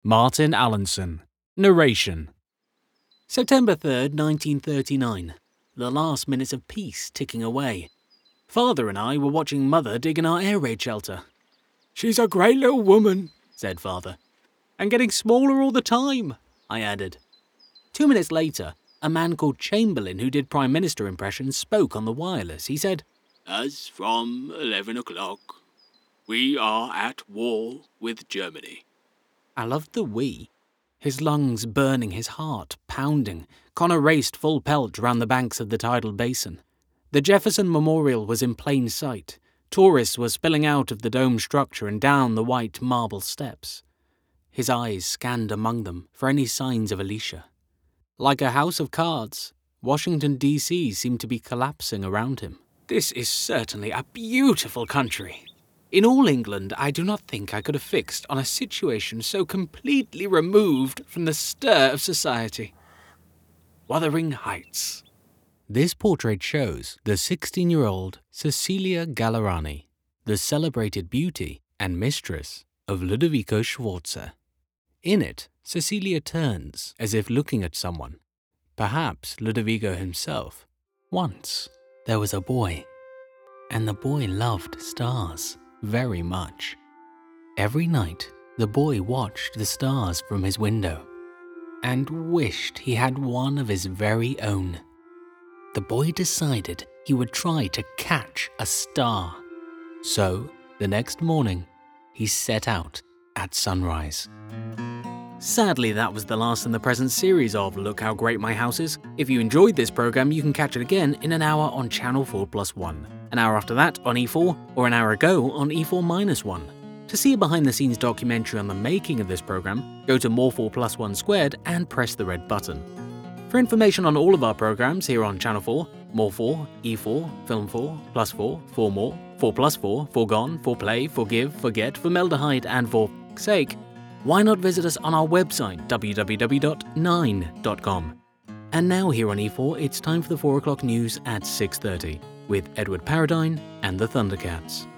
Martin Allenson. Narration. September 3rd, 1939. The last minutes of peace ticking away. Father and I were watching Mother dig in our air raid shelter. "She's a great little woman," said Father. "And getting smaller all the time," I added. 2 minutes later, a man called Chamberlain, who did Prime Minister impressions, spoke on the wireless. He said, "As from 11 o'clock, we are at war with Germany." I loved the "we." His lungs burning, his heart pounding, Connor raced full pelt round the banks of the tidal basin. The Jefferson Memorial was in plain sight. Tourists were spilling out of the dome structure and down the white marble steps. His eyes scanned among them for any signs of Alicia. Like a house of cards, Washington, D.C. seemed to be collapsing around him. This is certainly a beautiful country. In all England, I do not think I could have fixed on a situation so completely removed from the stir of society. Wuthering Heights. This portrait shows the 16-year-old Cecilia Gallerani, the celebrated beauty and mistress of Ludovico Sforza. In it, Cecilia turns as if looking at someone, perhaps Ludovico himself. Once, there was a boy, and the boy loved stars very much. Every night, the boy watched the stars from his window and wished he had one of his very own. The boy decided he would try to catch a star. So, the next morning, he set out at sunrise. Sadly, that was the last in the present series of Look How Great My House Is. If you enjoyed this program, you can catch it again in an hour on Channel 4+1, an hour after that on E4, or an hour ago on E4-1. To see a behind-the-scenes documentary on the making of this program, go to More4+1 Squared and press the red button. For information on all of our programs here on Channel 4, More 4, E4, Film 4, Plus 4, 4 More, 4+4, Foregone, 4Play, Forgive, Forget, Formaldehyde, and For F***'s Sake, why not visit us on our website, www.9.com. And now here on E4, it's time for the 4 o'clock news at 6:30 with Edward Paradine and the Thundercats.